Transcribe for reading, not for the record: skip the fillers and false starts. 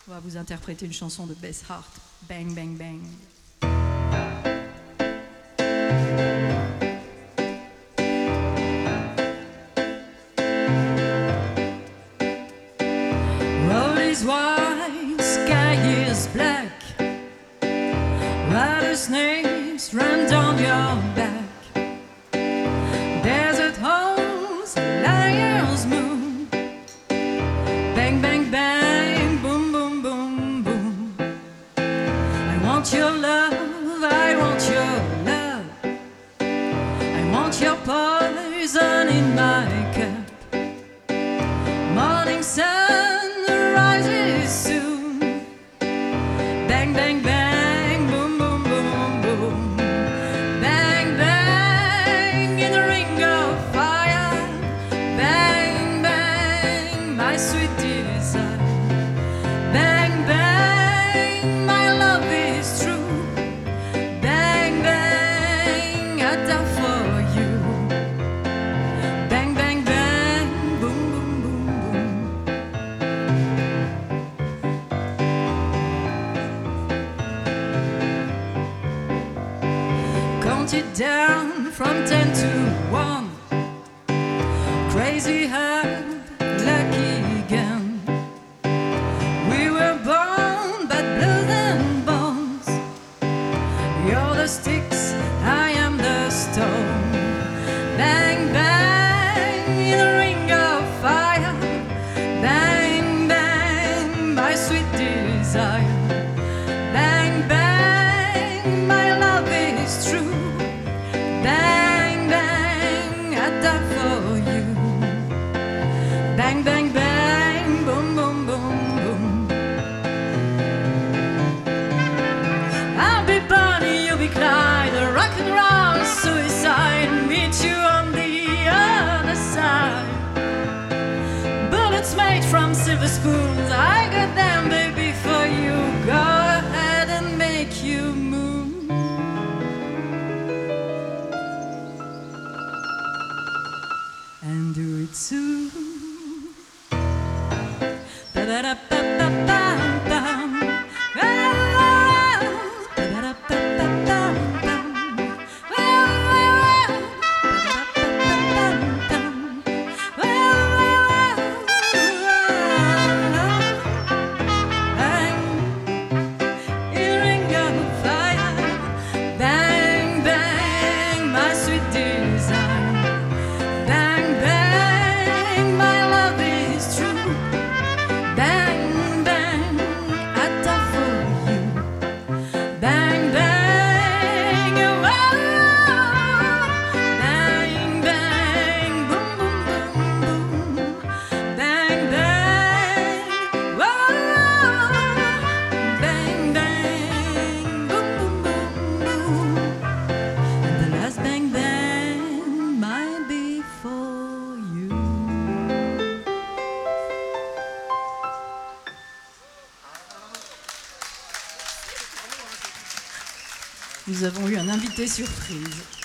On va vous interpréter une chanson de Beth Hart, Bang Bang Bang. Road is wide, sky is black, rattlesnakes run down your back, desert holes, lion's moon, bang bang bang, boom boom boom boom. I want your love, I want your love, I want your poison in my cup. Morning sun rises soon, bang bang bang, boom boom boom boom, bang bang in the ring of fire, bang bang my sweet desire, bang bang my love is true, bang bang I die for you, bang bang bang, boom boom boom boom. Count it down from 10 to 1. Crazy heart, lucky gun. We were born but blood and bones. You're the sticks, I am the stone. Bang bang in the ring of fire, bang bang my sweet desire, bang bang my love is true, bang bang I die for you, bang bang bang, boom boom boom boom. I'll be Bonnie, you'll be Clyde, a rock and roll suicide, meet you on the other side. Bullets made from silver spoons, I got them baby for you. Go ahead and make you move, and do it soon. Ba-da-da-ba-ba-bam-bam. Ah, ba-da-da-ba-ba-bam-bam. Ah, ba-da-da-ba-ba-bam-bam. Bang, in the ring of fire, bang bang my sweet desire, bang bang my love is true, bang bang I die for you, bang bang oh, bang bang boom boom boom boom, bang bang oh, bang bang boom boom boom boom, and the last bang bang might be for you. Nous avons eu un invité surprise.